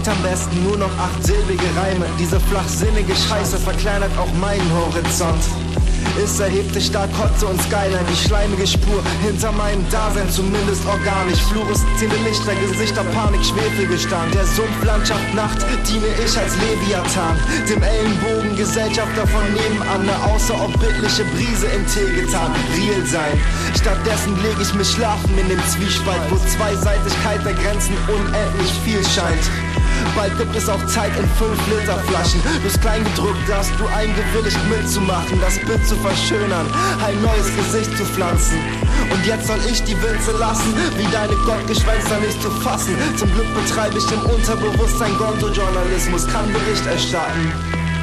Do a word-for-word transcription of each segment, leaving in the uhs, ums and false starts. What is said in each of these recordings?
Singt am besten nur noch achtsilbige Reime. Diese flachsinnige Scheiße verkleinert auch meinen Horizont. Es erhebt sich stark Kotze und Skyline, die schleimige Spur hinter meinem Dasein, zumindest organisch. Fluoreszierende Lichter, Gesichter, Panik, Schwefelgestank. Der Sumpflandschaft Nacht diene ich als Leviathan, dem Ellenbogen Gesellschafter von nebenan, ne außerorbitliche Brise in Tee getan. Real sein, stattdessen leg ich mich schlafen in dem Zwiespalt, wo Zweiseitigkeit der Grenzen unendlich viel scheint. Bald gibt es auch Zeit in fünf Liter Flaschen. Durchs Kleingedruckte hast du eingewilligt mitzumachen, das Bild zu verschönern, ein neues Gesicht zu pflanzen. Und jetzt soll ich die Witze lassen, wie deine Gottgeschwänzer nicht zu fassen. Zum Glück betreibe ich im Unterbewusstsein Gonzo-Journalismus, kann Bericht erstatten.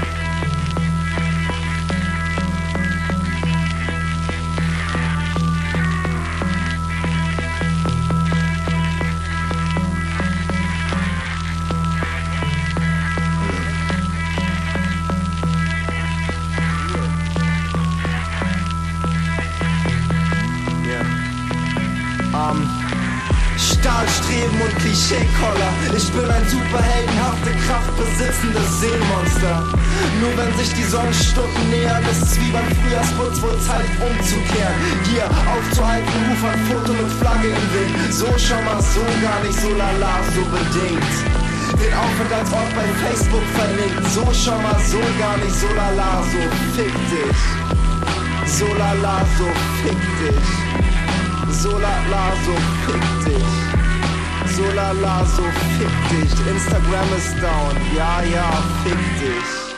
Um, Stahlstreben und Klischeekoller. Ich bin ein superheldenhafte, kraftbesitzendes Seemonster. Nur wenn sich die Sonnenstunden nähern, ist es wie beim Frühjahrsputz wohl Zeit umzukehren. Hier aufzuhalten, Ufern, Foto mit Flagge im Wind. So schon mal so, gar nicht so lala, so bedingt. Den Aufenthaltsort bei Facebook verlinkt. So schon mal so, gar nicht so lala, so fick dich. So lala, so fick dich. So la la, so fick dich. So la la, so fick dich. Instagram ist down, ja ja, fick dich.